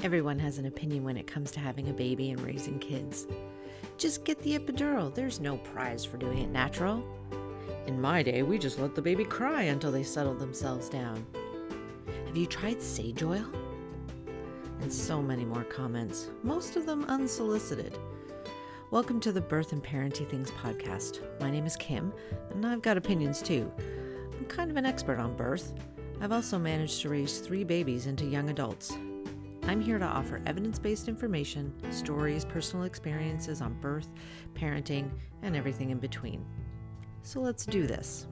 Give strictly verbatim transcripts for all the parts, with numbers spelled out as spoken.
Everyone has an opinion when it comes to having a baby and raising kids. Just get the epidural. There's no prize for doing it natural. In my day, we just let the baby cry until they settled themselves down. Have you tried sage oil? And so many more comments, most of them unsolicited. Welcome to the Birth and Parenting Things podcast. My name is Kim, and I've got opinions too. I'm kind of an expert on birth. I've also managed to raise three babies into young adults. I'm here to offer evidence-based information, stories, personal experiences on birth, parenting, and everything in between. So let's do this.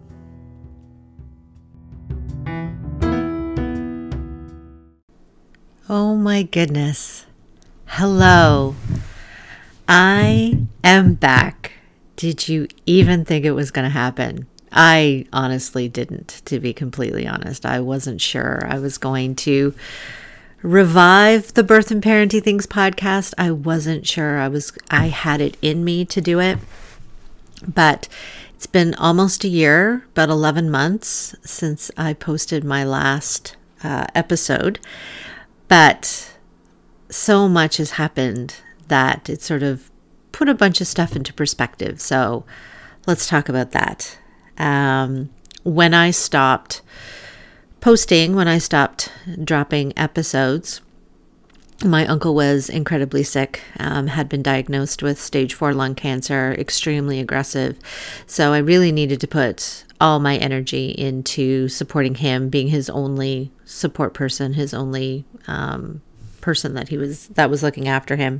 Oh my goodness. Hello. I am back. Did you even think it was going to happen? I honestly didn't, to be completely honest. I wasn't sure I was going to revive the Birth and Parenting Things podcast. I wasn't sure I was, I had it in me to do it, but it's been almost a year, about eleven months since I posted my last uh, episode, but so much has happened that it sort of put a bunch of stuff into perspective. So let's talk about that. Um, when I stopped posting, when I stopped dropping episodes, my uncle was incredibly sick, um, had been diagnosed with stage four lung cancer, extremely aggressive. So I really needed to put all my energy into supporting him, being his only support person, his only um, person that he was that was looking after him.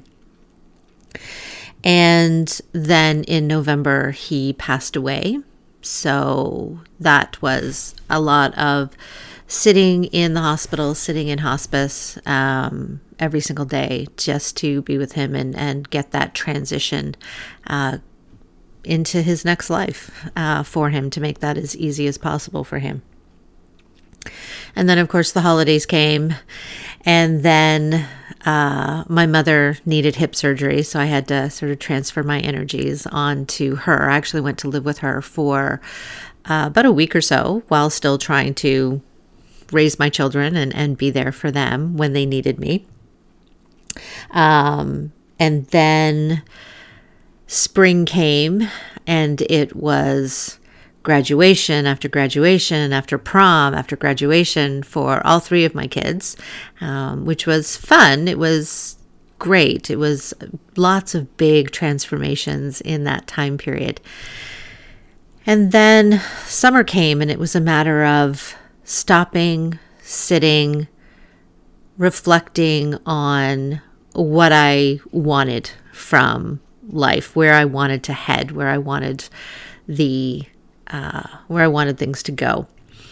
And then in November, he passed away. So that was a lot of sitting in the hospital, sitting in hospice um, every single day just to be with him and, and get that transition uh, into his next life uh, for him, to make that as easy as possible for him. And then, of course, the holidays came, and then uh, my mother needed hip surgery, so I had to sort of transfer my energies onto her. I actually went to live with her for uh, about a week or so while still trying to raise my children and, and be there for them when they needed me. Um, and then spring came, and it was graduation after graduation after prom after graduation for all three of my kids, um, which was fun. It was great. It was lots of big transformations in that time period. And then summer came, and it was a matter of stopping, sitting, reflecting on what I wanted from life, where I wanted to head, where I wanted the uh, where I wanted things to go.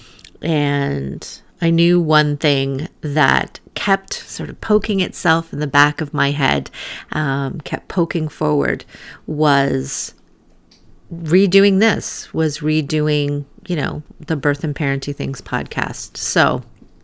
And I knew one thing that kept sort of poking itself in the back of my head, um, kept poking forward, was redoing this, was redoing, you know, the Birth and Parenting Things podcast. So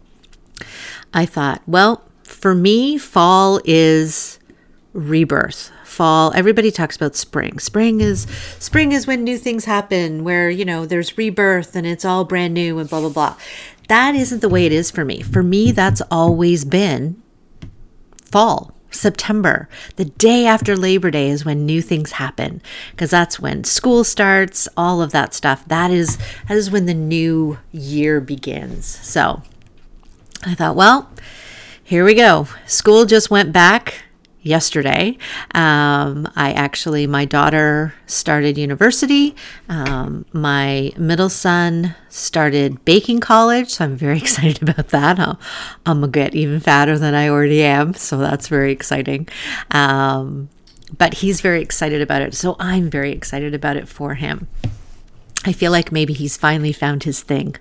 I thought, well, for me, fall is rebirth. Fall, everybody talks about spring. Spring is spring is when new things happen, where, you know, there's rebirth and it's all brand new and blah, blah, blah. That isn't the way it is for me. For me, that's always been fall. September, the day after Labor Day, is when new things happen, because that's when school starts, all of that stuff. That is, that is when the new year begins. So I thought, well, here we go. School just went back yesterday. Um, I actually, my daughter started university. Um, my middle son started baking college. So I'm very excited about that. I'll, I'm going to get even fatter than I already am. So that's very exciting. Um, but he's very excited about it. So I'm very excited about it for him. I feel like maybe he's finally found his thing.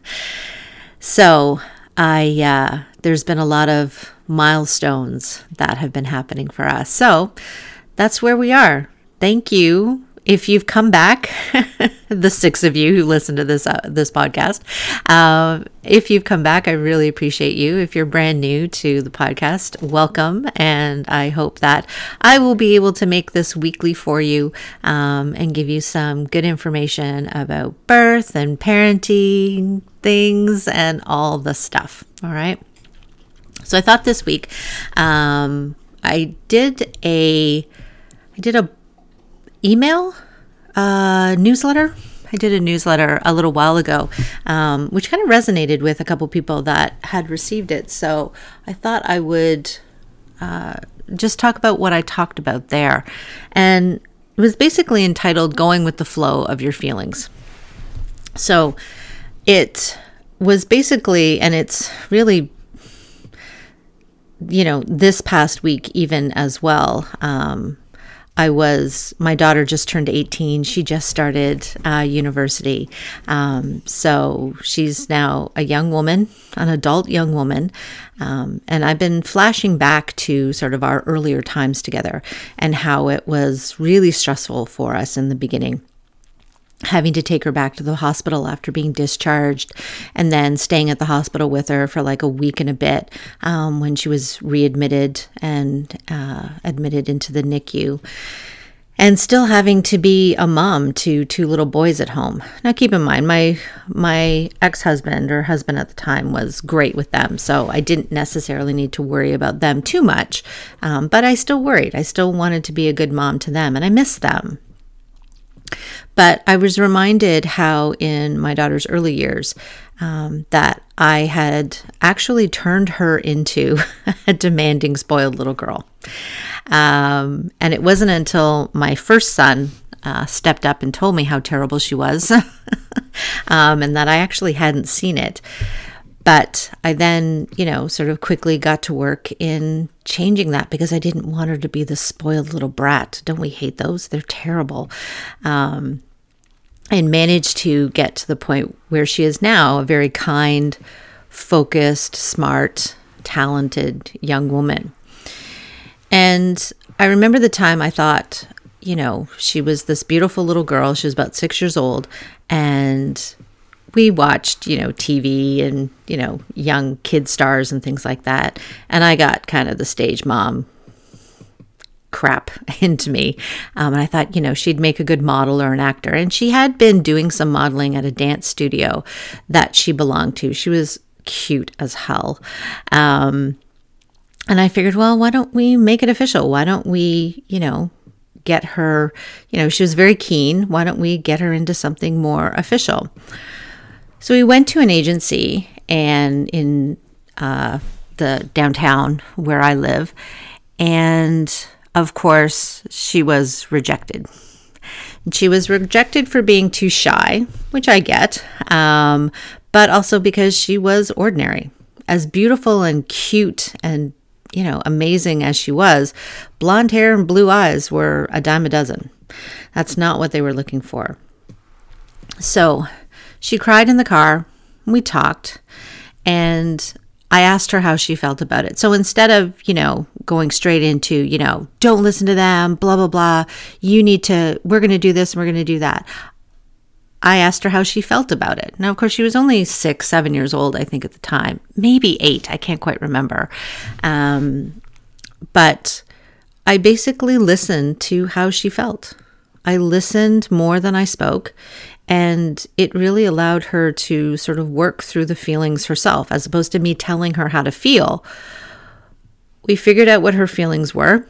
So I, uh, there's been a lot of milestones that have been happening for us. So that's where we are. Thank you. If you've come back, the six of you who listen to this uh, this podcast, um, if you've come back, I really appreciate you. If you're brand new to the podcast, welcome. And I hope that I will be able to make this weekly for you um, and give you some good information about birth and parenting things and all the stuff. All right. So I thought this week, um, I did a, I did a email uh, newsletter. I did a newsletter a little while ago, um, which kind of resonated with a couple people that had received it. So I thought I would uh, just talk about what I talked about there. And it was basically entitled Going with the Flow of Your Feelings. So it was basically, and it's really, you know, this past week even as well, um, I was, my daughter just turned eighteen. She just started uh, university. Um, so she's now a young woman, an adult young woman. Um, and I've been flashing back to sort of our earlier times together and how it was really stressful for us in the beginning, having to take her back to the hospital after being discharged and then staying at the hospital with her for like a week and a bit um, when she was readmitted and uh, admitted into the N I C U, and still having to be a mom to two little boys at home. Now, keep in mind, my my ex-husband or husband at the time was great with them, so I didn't necessarily need to worry about them too much, um, but I still worried. I still wanted to be a good mom to them, and I missed them. But I was reminded how in my daughter's early years um, that I had actually turned her into a demanding, spoiled little girl. Um, and it wasn't until my first son uh, stepped up and told me how terrible she was um, and that I actually hadn't seen it. But I then, you know, sort of quickly got to work in changing that because I didn't want her to be the spoiled little brat. Don't we hate those? They're terrible. Um, and managed to get to the point where she is now, a very kind, focused, smart, talented young woman. And I remember the time I thought, you know, she was this beautiful little girl. She was about six years old, and we watched, you know, T V and, you know, young kid stars and things like that. And I got kind of the stage mom crap into me. Um, and I thought, you know, she'd make a good model or an actor. And she had been doing some modeling at a dance studio that she belonged to. She was cute as hell. Um, and I figured, well, why don't we make it official? Why don't we, you know, get her, you know, she was very keen. Why don't we get her into something more official? So we went to an agency and in uh, the downtown where I live, and of course she was rejected. And she was rejected for being too shy, which I get, um, but also because she was ordinary. As beautiful and cute and, you know, amazing as she was, blonde hair and blue eyes were a dime a dozen. That's not what they were looking for. So she cried in the car, we talked, and I asked her how she felt about it. So instead of, you know, going straight into, you know, don't listen to them, blah, blah, blah, you need to, we're going to do this, and we're going to do that, I asked her how she felt about it. Now, of course, she was only six, seven years old, I think, at the time, maybe eight, I can't quite remember. Um, but I basically listened to how she felt. I listened more than I spoke. And it really allowed her to sort of work through the feelings herself, as opposed to me telling her how to feel. We figured out what her feelings were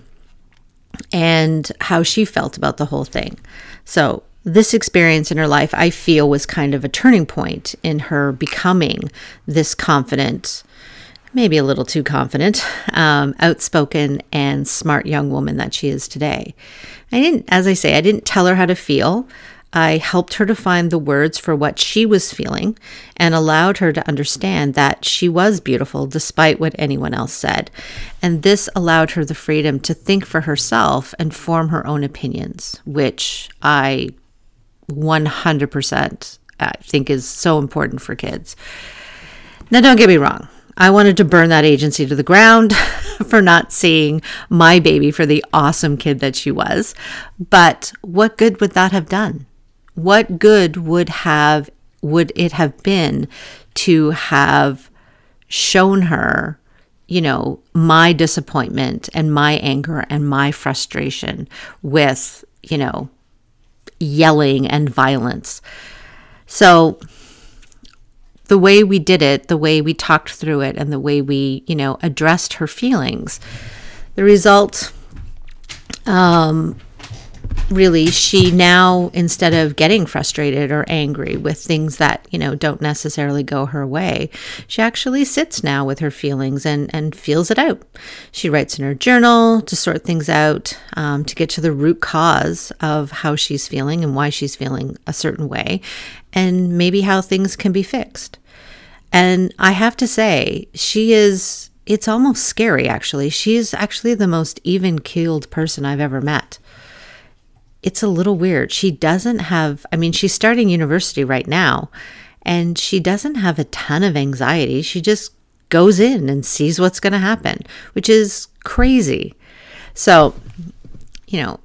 and how she felt about the whole thing. So this experience in her life, I feel, was kind of a turning point in her becoming this confident, maybe a little too confident, um, outspoken and smart young woman that she is today. I didn't, as I say, I didn't tell her how to feel. I helped her to find the words for what she was feeling and allowed her to understand that she was beautiful despite what anyone else said. And this allowed her the freedom to think for herself and form her own opinions, which I one hundred percent think is so important for kids. Now, don't get me wrong. I wanted to burn that agency to the ground for not seeing my baby for the awesome kid that she was. But what good would that have done? What good would have would it have been to have shown her, you know, my disappointment and my anger and my frustration with, you know, yelling and violence? So the way we did it, the way we talked through it, and the way we, you know, addressed her feelings, the result, um, really, she now, instead of getting frustrated or angry with things that, you know, don't necessarily go her way, she actually sits now with her feelings and, and feels it out. She writes in her journal to sort things out, um, to get to the root cause of how she's feeling and why she's feeling a certain way, and maybe how things can be fixed. And I have to say, she is, it's almost scary, actually. She's actually the most even-keeled person I've ever met. It's a little weird. She doesn't have, I mean, she's starting university right now, and she doesn't have a ton of anxiety. She just goes in and sees what's going to happen, which is crazy. So, you know,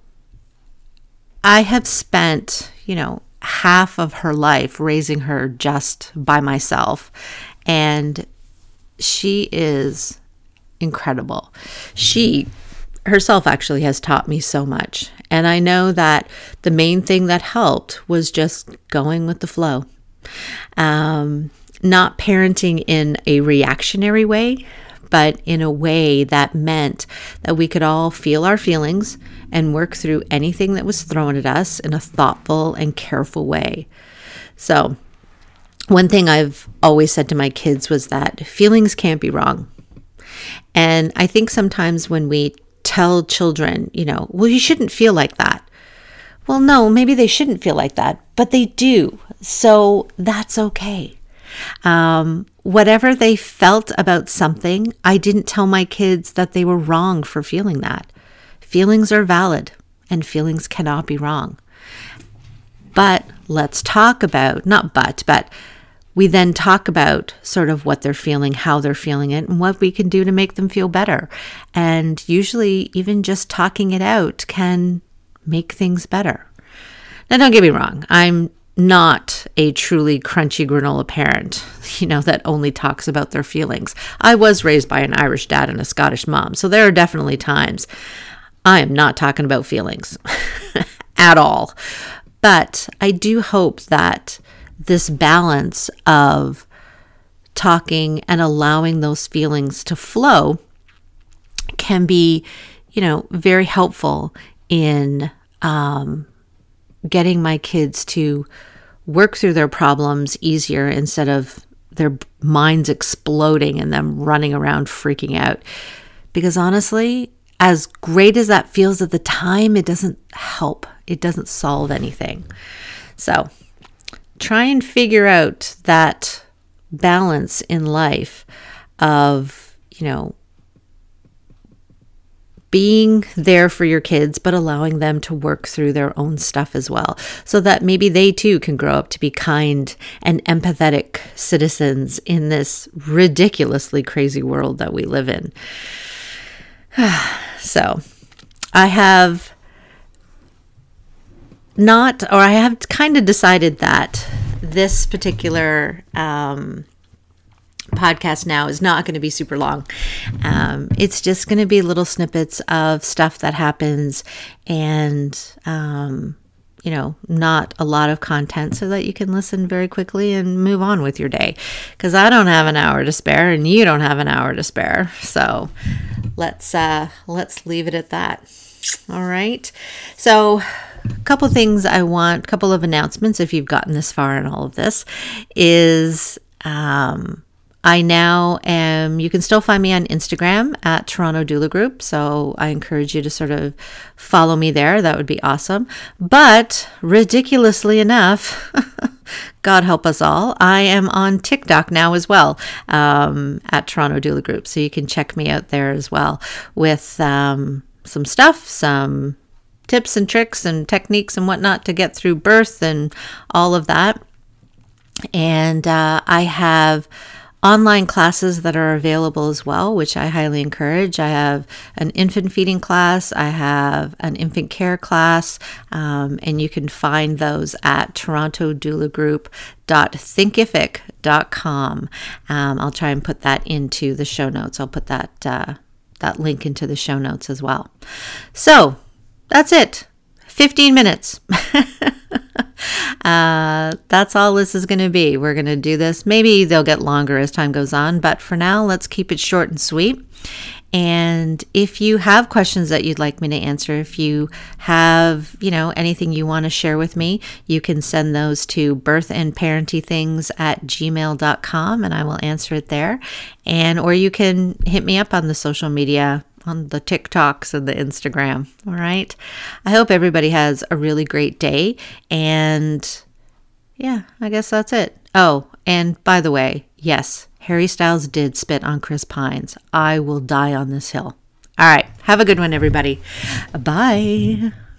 I have spent, you know, half of her life raising her just by myself, and she is incredible. She herself actually has taught me so much. And I know that the main thing that helped was just going with the flow. Um, not parenting in a reactionary way, but in a way that meant that we could all feel our feelings and work through anything that was thrown at us in a thoughtful and careful way. So one thing I've always said to my kids was that feelings can't be wrong. And I think sometimes when we tell children, you know, well, you shouldn't feel like that. Well, no, maybe they shouldn't feel like that, but they do. So that's okay. Um, whatever they felt about something, I didn't tell my kids that they were wrong for feeling that. Feelings are valid and feelings cannot be wrong. But let's talk about, not but, but we then talk about sort of what they're feeling, how they're feeling it, and what we can do to make them feel better. And usually even just talking it out can make things better. Now, don't get me wrong. I'm not a truly crunchy granola parent, you know, that only talks about their feelings. I was raised by an Irish dad and a Scottish mom, so there are definitely times I am not talking about feelings at all. But I do hope that this balance of talking and allowing those feelings to flow can be, you know, very helpful in um, getting my kids to work through their problems easier instead of their minds exploding and them running around freaking out. Because honestly, as great as that feels at the time, it doesn't help. It doesn't solve anything. So try and figure out that balance in life of, you know, being there for your kids, but allowing them to work through their own stuff as well, so that maybe they too can grow up to be kind and empathetic citizens in this ridiculously crazy world that we live in. So I have not, or I have kind of decided that this particular um, podcast now is not going to be super long. Um, it's just going to be little snippets of stuff that happens and, um, you know, not a lot of content so that you can listen very quickly and move on with your day. Because I don't have an hour to spare and you don't have an hour to spare. So let's, uh, let's leave it at that. All right. So a couple things I want, a couple of announcements if you've gotten this far in all of this is, um, I now am, you can still find me on Instagram at Toronto Doula Group. So I encourage you to sort of follow me there. That would be awesome. But ridiculously enough, God help us all, I am on TikTok now as well, um, at Toronto Doula Group. So you can check me out there as well with um, some stuff, some tips and tricks and techniques and whatnot to get through birth and all of that. And uh, I have online classes that are available as well, which I highly encourage. I have an infant feeding class. I have an infant care class, um, and you can find those at toronto doula group dot thinkific dot com. Um, I'll try and put that into the show notes. I'll put that uh, that link into the show notes as well. So that's it. fifteen minutes. uh, that's all this is going to be. We're going to do this. Maybe they'll get longer as time goes on, but for now, let's keep it short and sweet. And if you have questions that you'd like me to answer, if you have, you know, anything you want to share with me, you can send those to birth and parenting things at gmail dot com and I will answer it there. And, or you can hit me up on the social media, on the TikToks and the Instagram. All right. I hope everybody has a really great day. And yeah, I guess that's it. Oh, and by the way, yes, Harry Styles did spit on Chris Pines. I will die on this hill. All right. Have a good one, everybody. Bye.